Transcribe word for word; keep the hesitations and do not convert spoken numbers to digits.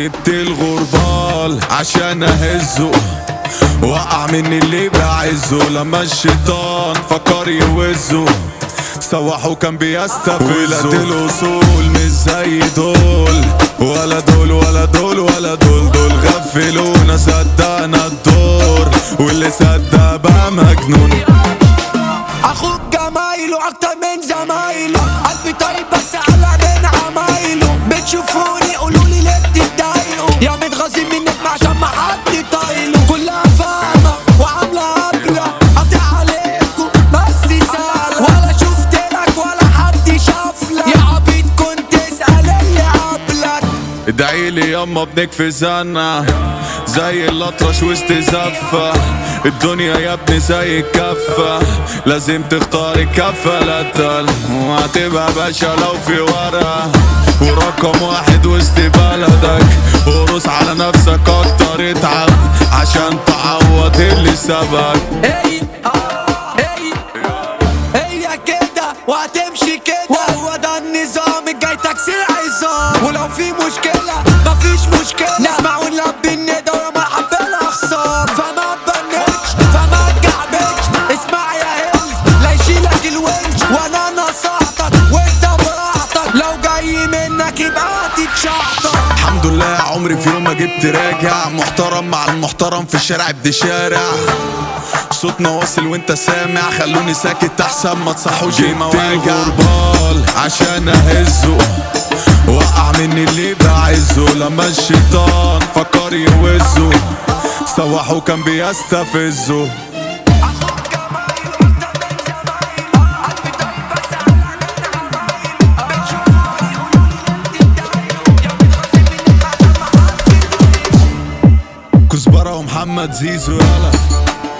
جبت الغربال عشان اهزه، وقع مني اللي بعزه. لما الشيطان فكر يوزه سوحه كان بيستفزه. ولاد الاصول مش زي دول، ولا دول ولا دول ولا دول. دول غفلونا صدقنا الدور، واللي صدق بقى مجنون. اخوك جمايله اكتر من زمايله، قلبي طيب بس على من عمايله. بتشوفوني قولولي ليه بتتضايقوا، يا متغاظين من نجم عشان ما حد طايله. كلها فاهمة وعاملة قبلة، قاطع عليكوا بس سهلة، ولا شفتلك ولا حد شافلك. يا عبيط كنت اسأل اللي قبلك. ادعيلي ياما ابنك في زنة زي الأطرش وسط زفة. الدنيا يا ابني زي الكفة، لازم تختار الكفة للدل. وهتبقى باشا لو في ورا، ورقم واحد وسط بلدك. ورص على نفسك اكتر، اتعب عشان تعوض اللي سبك. هي هي هي كده وهتمشي كده، وهو ده النظام الجاي تكسير عظام. ولو في مشكلة مفيش مشكلة، نسمع ونلبي الندى ويا مرحب بالاخصام. فما تبنكش فما تكعبكش، اسمع يا هلف لا يشيلك الونش. وانا نصحتك وانت براحتك، لو جاي منك يبقى هتتشحطط. الحمد لله عمري في يوم ما جبت راجع، محترم مع المحترم في الشارع ابن شارع. صوتنا واصل وانت سامع، خلوني ساكت احسن ما تصحوش مواجع. غربال عشان اهزه، وقع مني اللي بعزه. لما الشيطان فكر يوزه سوحه كان بيستفزه. كزبرة ومحمد زيزو يلا.